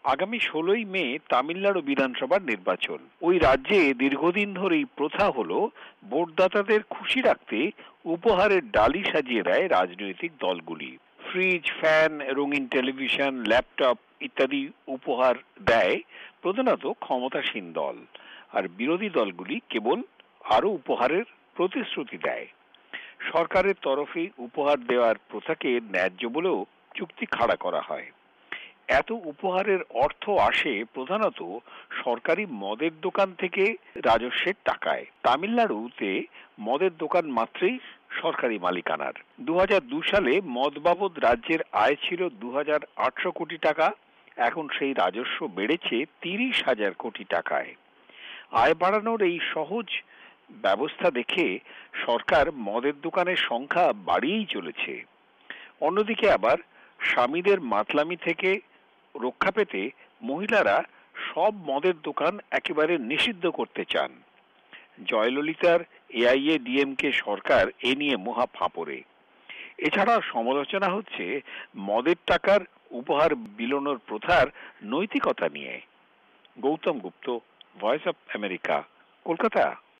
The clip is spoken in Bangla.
আগামী ১৬ই মে তামিলনাড়ু বিধানসভার নির্বাচন। ওই রাজ্যে দীর্ঘদিন ধরেই প্রথা হলো ভোটদাতাদের খুশি রাখতে উপহারের ডালি সাজিয়ে দেয় রাজনৈতিক দলগুলি। ফ্রিজ, ফ্যান, রঙিন টেলিভিশন, ল্যাপটপ ইত্যাদি উপহার দেয় প্রধানত ক্ষমতাসীন দল, আর বিরোধী দলগুলি কেবল আরো উপহারের প্রতিশ্রুতি দেয়। সরকারের তরফে উপহার দেওয়ার প্রথাকে ন্যায্য বলেও চুক্তি খাড়া করা হয়। এত উপহারের অর্থ আসে প্রধানত সরকারি মদের দোকান থেকে রাজস্বের টাকায়। তামিলনাড়ুতে মদের দোকান মাত্রই সরকারি মালিকানার। ২০০২ সালে মদ বাবদ রাজ্যের আয় ছিল ২,৮০০ কোটি টাকা। এখন সেই রাজস্ব বেড়েছে ৩০,০০০ কোটি টাকায়। আয় বাড়ানোর এই সহজ ব্যবস্থা দেখে সরকার মদের দোকানের সংখ্যা বাড়িয়েই চলেছে। অন্যদিকে আবার স্বামীদের মাতলামি থেকে রক্ষা পেতে মহিলারা সব মদের দোকান একেবারে নিষিদ্ধ করতে চান। জয়ললিতার এআইএডিএমকে সরকার এ নিয়ে মহা ফাঁপড়ে। এছাড়া সমালোচনা হচ্ছে মদের টাকার উপহার বিলোনোর প্রথার নৈতিকতা নিয়ে। Gautam Gupta, voice of America, Kolkata.